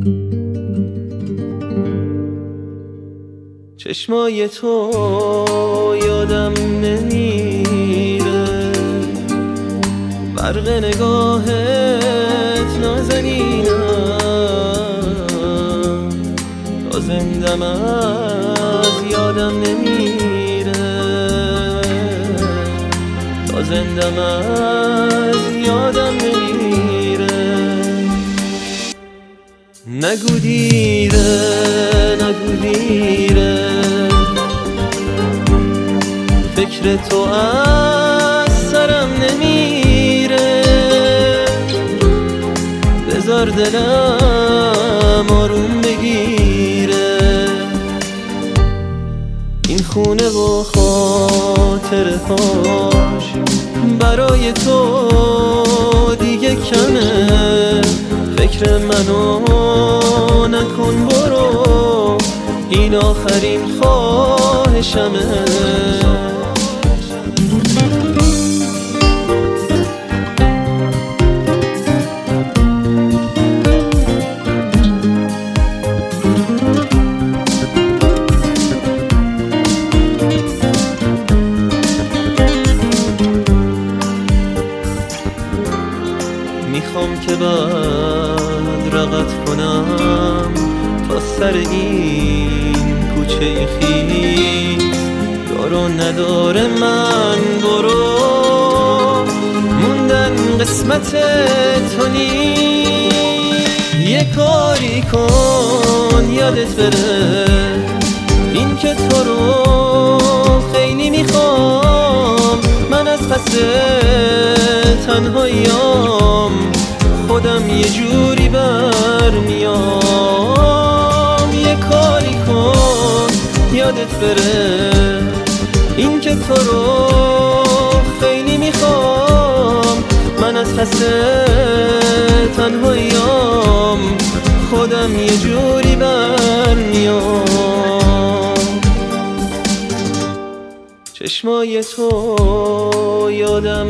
چشمای تو یادم نمیره، برق نگاهت نازنینم، تا زندم از یادم نمیره، تا زندم از یادم نمیره. نگو دیره، نگو دیره، فکر تو از سرم نمیره، بذار دلم آروم بگیره، این خونه و خاطره هاش برای تو دیگه کمه، فکر منو نکن برو، این آخرین خواهشمه. میخوام که بدرقت کنم تا سر این کوچه خیس، یارو نداره من برو، موندن قسمت تو نیست. یه کاری کن یادت بره، این که تو رو خیلی میخوام، من از پس تنهاییام خودم یه جوری برمیام. یه کاری کن یادت بره، این که تو رو خیلی میخوام، من از پس تنهاییام خودم یه جوری برمیام. چشمای تو یادم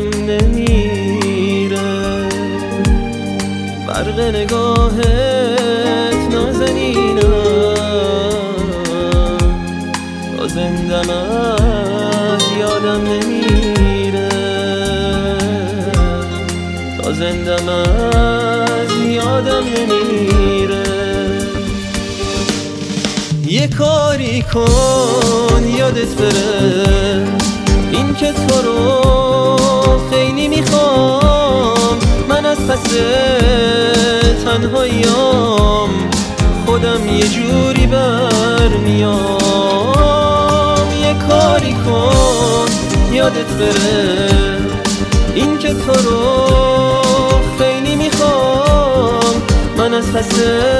نمیره، برق نگاهت نازنینم، تا زندم از یادم نمیره، تا زندم از یادم نمیره. یه کاری کن یادت بره، این که تو رو خیلی میخوام، من از پس تنهاییام خودم یه جوری برمیام. یه کاری کن یادت بره، این که تو رو خیلی میخوام، من از پس